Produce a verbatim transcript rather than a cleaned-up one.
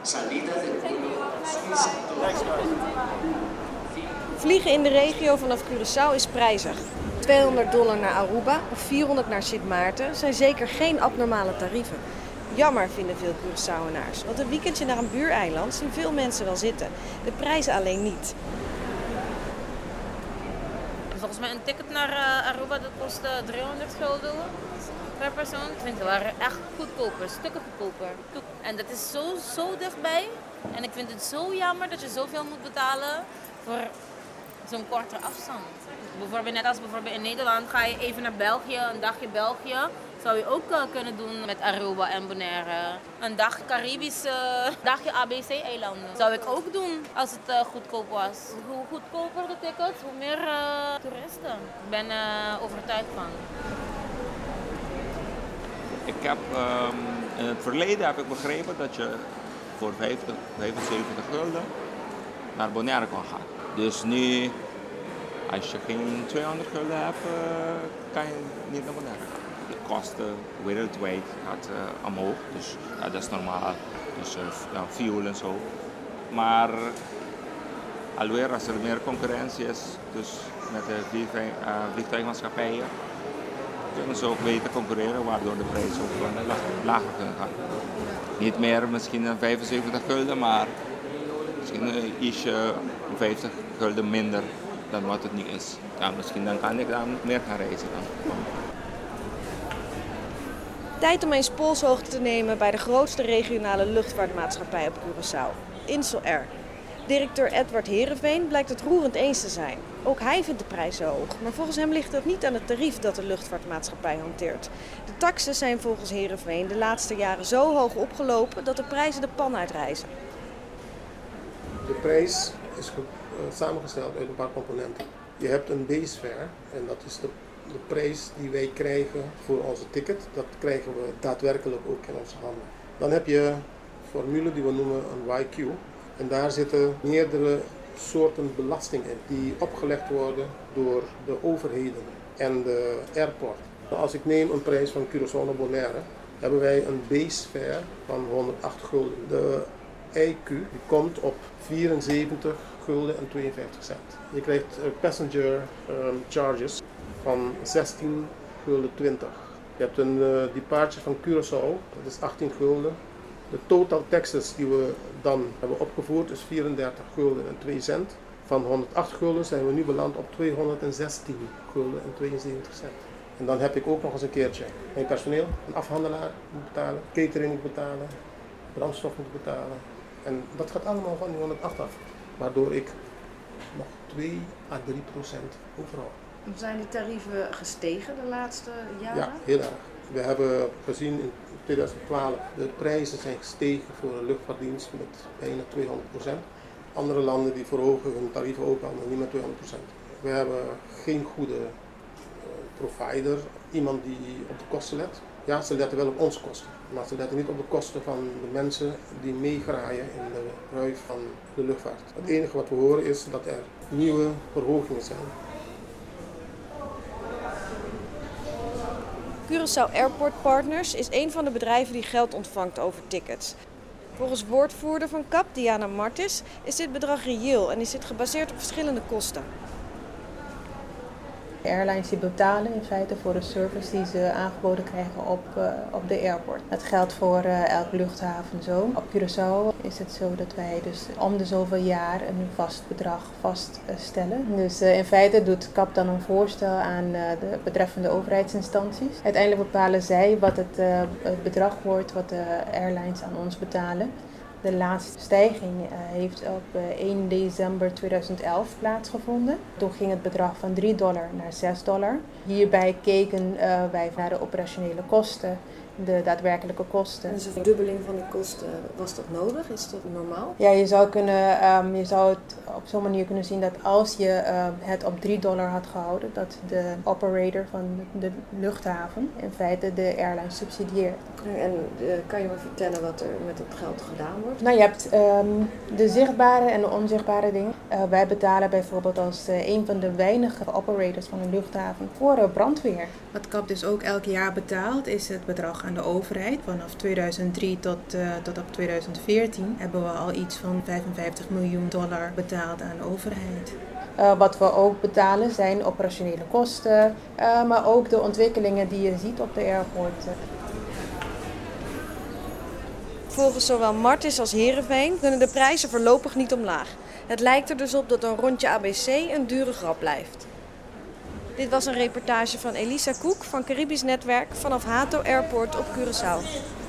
Vliegen in de regio vanaf Curaçao is prijzig. tweehonderd dollar naar Aruba of vierhonderd naar Sint Maarten zijn zeker geen abnormale tarieven. Jammer vinden veel Curaçaoënaars, want een weekendje naar een buureiland zien veel mensen wel zitten. De prijzen alleen niet. Volgens mij een ticket naar uh, Aruba dat kostte driehonderd gulden per persoon. Ik vind het waren echt goedkoper, stukken goedkoper. En dat is zo, zo dichtbij. En ik vind het zo jammer dat je zoveel moet betalen voor zo'n korte afstand. Bijvoorbeeld net als bijvoorbeeld in Nederland ga je even naar België, een dagje België. Zou je ook uh, kunnen doen met Aruba en Bonaire. Een dag Caribisch, uh, dagje A B C-eilanden. Zou ik ook doen als het uh, goedkoop was. Hoe goedkoper de tickets, hoe meer uh, toeristen. Ik ben uh, overtuigd van. Ik heb um, in het verleden heb ik begrepen dat je voor vijftig, vijfenzeventig gulden naar Bonaire kon gaan. Dus nu, als je geen tweehonderd gulden hebt, uh, kan je niet naar Bonaire. De kosten wereldwijd gaat uh, omhoog, dus ja, dat is normaal. Dus uh, ja, fuel en zo. Maar alweer als er meer concurrentie is, dus met de vliegtuig, uh, vliegtuigmaatschappijen, kunnen ze ook beter concurreren, waardoor de prijzen ook uh, lager kunnen gaan. Niet meer misschien vijfenzeventig gulden, maar misschien ietsje vijftig gulden minder dan wat het nu is. Ja, misschien dan kan ik dan meer gaan reizen dan. Tijd om eens polshoogte te nemen bij de grootste regionale luchtvaartmaatschappij op Curaçao, Insel Air. Directeur Edward Heerenveen blijkt het roerend eens te zijn. Ook hij vindt de prijzen hoog, maar volgens hem ligt het niet aan het tarief dat de luchtvaartmaatschappij hanteert. De taxen zijn volgens Heerenveen de laatste jaren zo hoog opgelopen dat de prijzen de pan uitreizen. De prijs is samengesteld uit een paar componenten. Je hebt een base fare en dat is de, de prijs die wij krijgen voor onze ticket. Dat krijgen we daadwerkelijk ook in onze handen. Dan heb je een formule die we noemen een Y Q. En daar zitten meerdere soorten belasting in die opgelegd worden door de overheden en de airport. Als ik neem een prijs van Curaçao naar Bonaire, hebben wij een base fare van honderdacht gulden. De I Q die komt op vierenzeventig gulden en tweeënvijftig cent. Je krijgt passenger um, charges van zestien gulden twintig. Je hebt een uh, departure van Curaçao, dat is achttien gulden. De total taxes die we dan hebben opgevoerd is vierendertig gulden en twee cent. Van honderdacht gulden zijn we nu beland op tweehonderdzestien gulden en tweeënzeventig cent. En dan heb ik ook nog eens een keertje mijn personeel, een afhandelaar moet betalen, catering moet betalen, brandstof moet betalen. En dat gaat allemaal van die honderdacht af, waardoor ik nog twee à drie procent overal. Zijn die tarieven gestegen de laatste jaren? Ja, heel erg. We hebben gezien in tweeduizend twaalf, de prijzen zijn gestegen voor de luchtvaartdienst met bijna tweehonderd procent. Andere landen die verhogen hun tarieven ook al, maar niet met tweehonderd procent. We hebben geen goede uh, provider, iemand die op de kosten let. Ja, ze letten wel op onze kosten, maar ze letten niet op de kosten van de mensen die meegraaien in de ruif van de luchtvaart. Het enige wat we horen is dat er nieuwe verhogingen zijn. Curaçao Airport Partners is een van de bedrijven die geld ontvangt over tickets. Volgens woordvoerder van C A P, Diana Martis, is dit bedrag reëel en is dit gebaseerd op verschillende kosten. De airlines die betalen in feite voor de service die ze aangeboden krijgen op, uh, op de airport. Dat geldt voor uh, elke luchthaven zo. Op Curaçao is het zo dat wij dus om de zoveel jaar een vast bedrag vaststellen. Uh, dus uh, in feite doet C A P dan een voorstel aan uh, de betreffende overheidsinstanties. Uiteindelijk bepalen zij wat het, uh, het bedrag wordt wat de airlines aan ons betalen. De laatste stijging uh, heeft op uh, één december tweeduizend elf plaatsgevonden. Toen ging het bedrag van drie dollar naar zes dollar. Hierbij keken uh, wij naar de operationele kosten, de daadwerkelijke kosten. Dus een verdubbeling van de kosten, was dat nodig? Is dat normaal? Ja, je zou, kunnen, um, je zou het op zo'n manier kunnen zien dat als je uh, het op drie dollar had gehouden, dat de operator van de luchthaven in feite de airline subsidieert. En uh, kan je me vertellen wat er met dat geld gedaan wordt? Nou, je hebt um, de zichtbare en de onzichtbare dingen. Uh, wij betalen bijvoorbeeld als uh, een van de weinige operators van een luchthaven voor uh, brandweer. Wat K A P dus ook elk jaar betaalt is het bedrag aan de overheid. Vanaf tweeduizend drie tot, uh, tot op tweeduizend veertien hebben we al iets van vijfenvijftig miljoen dollar betaald aan de overheid. Uh, wat we ook betalen zijn operationele kosten, uh, maar ook de ontwikkelingen die je ziet op de airport. Volgens zowel Martis als Heerenveen kunnen de prijzen voorlopig niet omlaag. Het lijkt er dus op dat een rondje A B C een dure grap blijft. Dit was een reportage van Elisa Koek van Caribisch Netwerk vanaf Hato Airport op Curaçao.